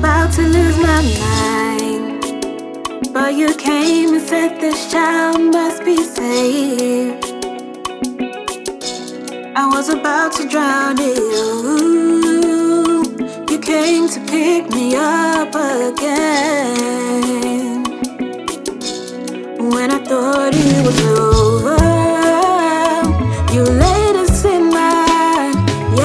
about to lose my mind, but you came and said this child must be saved. I was about to drown in you. You came to pick me up again. When I thought it was over, you laid us in my,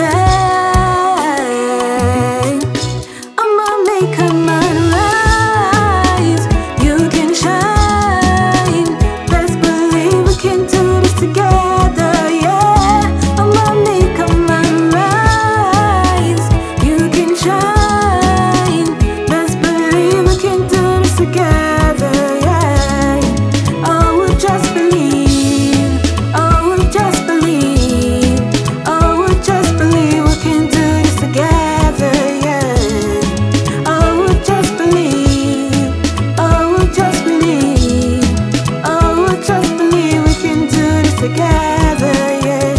yeah. I'ma make a man rise. You can shine. Best believe we can do this together, yeah. I'ma make a man rise. You can shine. Best believe we can do this together, yeah. Oh, just believe. Oh, just believe. Oh, just believe we can do this together, yeah. Oh, just believe. Oh, just believe. Oh, just believe we can do this together, yeah.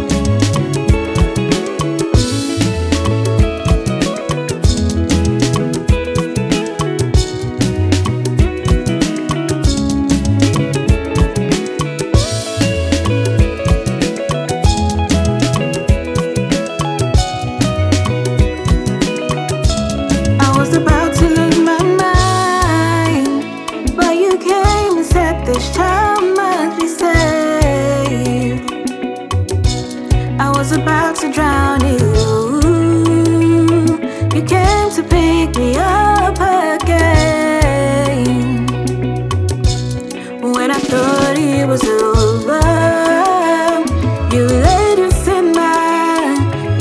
I was about to lose my mind, but you came and said this child must be saved. I was about to drown in you. You came to pick me up again. When I thought it was over, you laid us in my,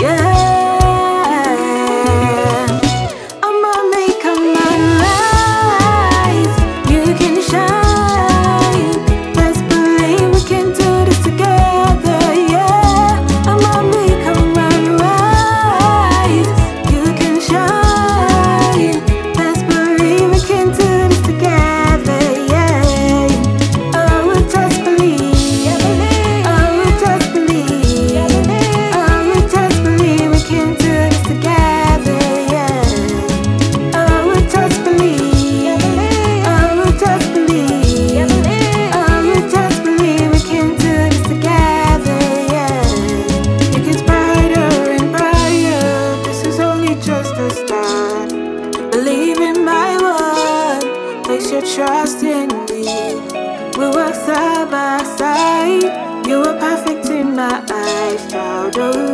yeah. I'ma make a man rise. You can shine. Best believe we can do this together, yeah. I'ma make a man rise. You can shine. Best believe we can do this together, yeah. Oh, just believe. Oh, just believe. Oh, just believe we can do this together, yeah. Oh, just believe. Oh, just believe. Oh, just believe we can do this together, yeah. It gets brighter and brighter. This is only just the start. Believe in my word. Place your trust in me. We work side by side. You were perfect in my eyes, child. Oh.